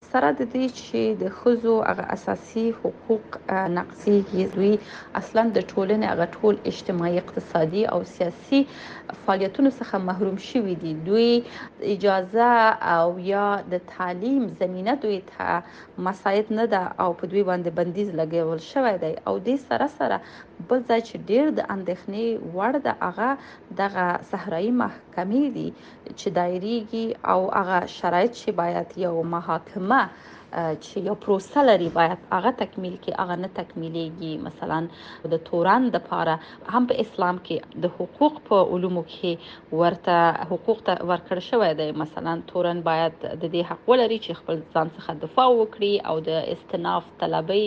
سره د دې چې د ښځو هغه اساسي حقوق نقضیږي، دوی اصلا د ټولنې هغه ټول اجتماعي، اقتصادي او سیاسي فعالیتونو څخه محروم شوي دي. دوی اجازه او یا د تعلیم زمینه دوی ته مساعد نه ده او په دوی باندې بندیز لګول شوی دی. او د سره سره بل ځای چې ډیر د اندېښنې وړ ده هغه دغه صحرایي محکمې دي چې دایریږي او هغه شرایط چې باید یو محاکمه چې یو پروسه لري باید هغه تکمیل کې هغه نه تکمیلېږي. مثلا د تورن د پاره هم په اسلام کې د حقوق په علومو کې ورته حقوق ته ورکړ شوی دی. مثلا تورن باید د دې حق ولري چې خپل ځان څخه دفاع وکړي او د استناف طلبي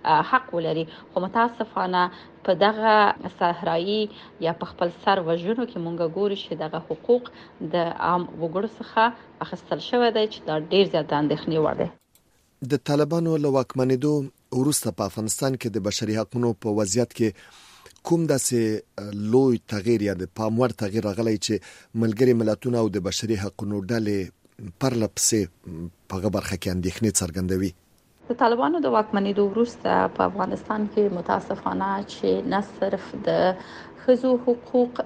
حق ولري. خو متاسفانه په دغه صحرایي یا په خپل سر وژنو کې مونږ ګورو چې دغه حقوق د عام وګړو څخه اخیستل شوی دی چې دا ډیر زیات اندېښنې وړ دی. د طالبانو له واکمنېدو وروسته په افغانستان کې د بشري حقوقو په وضعیت کې کوم داسې لوی تغییر یا د پام وړ تغییر راغلی چې ملګري ملتونه او د بشري حقوقو ډلې پرله پسې په برخه کې اندېښنې څرګندوي؟ د طالبانو د واکمنېدو وروسته په افغانستان کې متاسفانه چې نه صرف د ښځو حقوق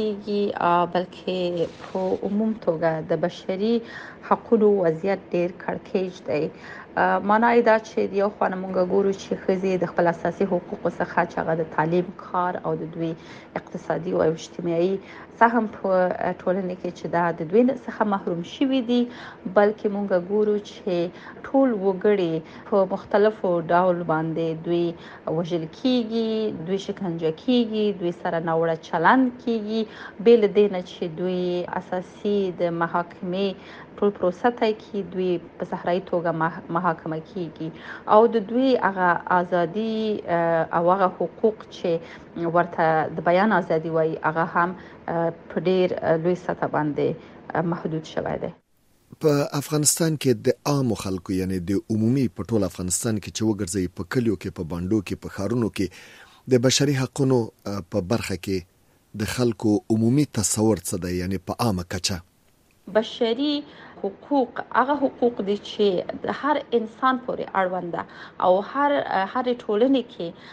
نقضیږي بلکې په عموم توګه د بشري حقوقو وضعیت ډیر کړکېچ دی. معنی دا چې یو خوا مونږ ګورو چې ښځې د خپل اساسي حقوقو څخه چې هغه د تعلیم، کار او د دوی اقتصادي او اجتماعي سهم په ټولنه کې چې دا د دوی څخه محروم شوي دي، بلکې مونږ ګورو چې ټول وګړي په مختلفو ډول باندې دوی وژل کیږي، دوی شکنجه کیږي، دوی سره ناوړه چلند کیږي. بل دې نه چې دوی اساسي د محاکمې ټول پروسه ته کې دوی په صحرایي توګه محاکمه کیږي او د دوی هغه ازادي او هغه حقوق چې ورته د بیان ازادي وایي هغه هم په ډیر لوی سطح باندې محدود شوی دی. په افغانستان کې د عام خلکو یعنی د عمومي په ټول افغانستان کې چې وګرځي په کلیو کې، په باندو کې، په خارونو کې د بشري حقوقو په برخه کې د خلکو عمومي تصور څه دی، یعنی په عامه کچه؟ بشري حقوق هغه حقوق دي چې د هر انسان پورې اړوند ده او هر ټولنې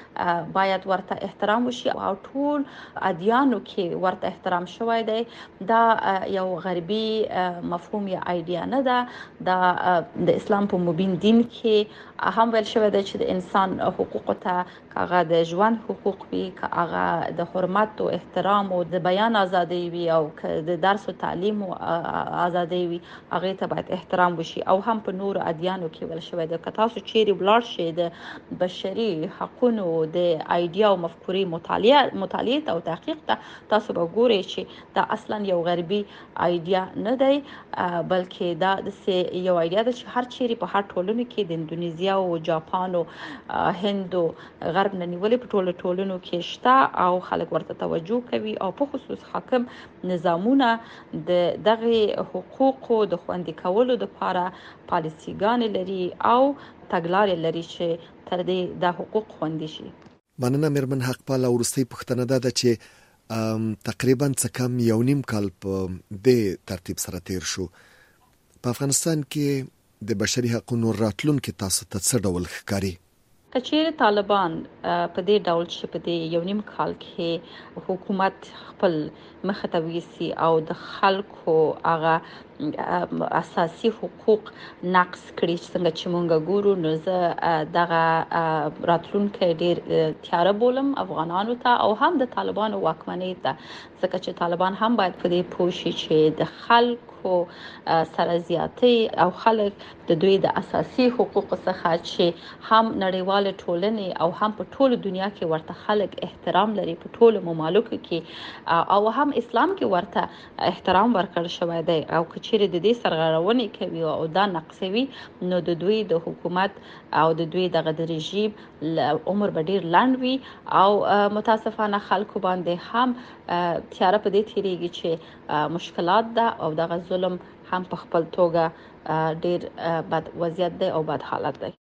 کې باید ورته احترام وشي او ټول ادیانو کې ورته احترام شوی دی. دا یو غربي مفهوم یا ایډیا نه ده. دا د اسلام په مبین دین کې هم ویل شوی دی چې د انسان حقوق ته هغه د ژوند حقوق وي، هغه د حرمت او احترام او د بیان ازادي وي او د درس او تعلیم ازادي وي، هغه ته باید احترام وشي. او هم په نور ادیانو کې ویل شوی دی که تاسو چیرې ولاړ شئ د بشري حقوقو د ایډیا او مفکورې مطالعه او تحقیق ته، تاسو به ګورئ چې دا اصلا یو غربي ایډیا نه دی، بلکې دا د یو ایډیا ده چې هر چیرې په هر ټولنه کې د اندونیزیا او جاپان او هند او غرب نه نیولې په ټولو ټولنو کې شته او خلک ورته توجه کوي او په خصوص حاکم نظامونه د دغه حقوقو د خوندي کولو لپاره پالیسيګان لري او تګلارې لري چې تر دې د حقوق خوندي شي. مننه میرمن حق پاله. ورستۍ پوښتنه ده چې تقریبا څه کم 1.5 کال په دې ترتیب سره تیر شو. په افغانستان کې د بشري حقوقو راتلونکي تاسو ته څه ډول ښکاري؟ کچېر طالبان په دې ډول چې په دې 1.5 کال کې حکومت خپل مخه ته ویسي او د خلکو هغه اساسي حقوق نقض کړي څنګه چې مونږ ګورو، نو زه دغه راتلونکي ډیر تیاره بولم افغانانو ته او هم د طالبانو واکمنۍ ته، ځکه چې طالبان هم باید په دې پوه شي چې د خلکو سره زیاتی او خلک د دوی د اساسي حقوقو څخه چې هم نړیوال ټولنې او هم په ټوله دنیا کې ورته خلک احترام لري، په ټوله ممالکو کې او هم اسلام کې ورته احترام ورکړل شوی دی. او کچېر د دې سرغړونې کوي او دا نقصوي، نو د دوی د حکومت او د دوی د رژیم عمر به ډیر لنډ وي او متاسفانه خلکو باندې هم تیاره په دې تیریږي چې مشکلات ده او دغه ظلم هم په خپل توګه ډیر بد وضعیت دی او بد حالت دی.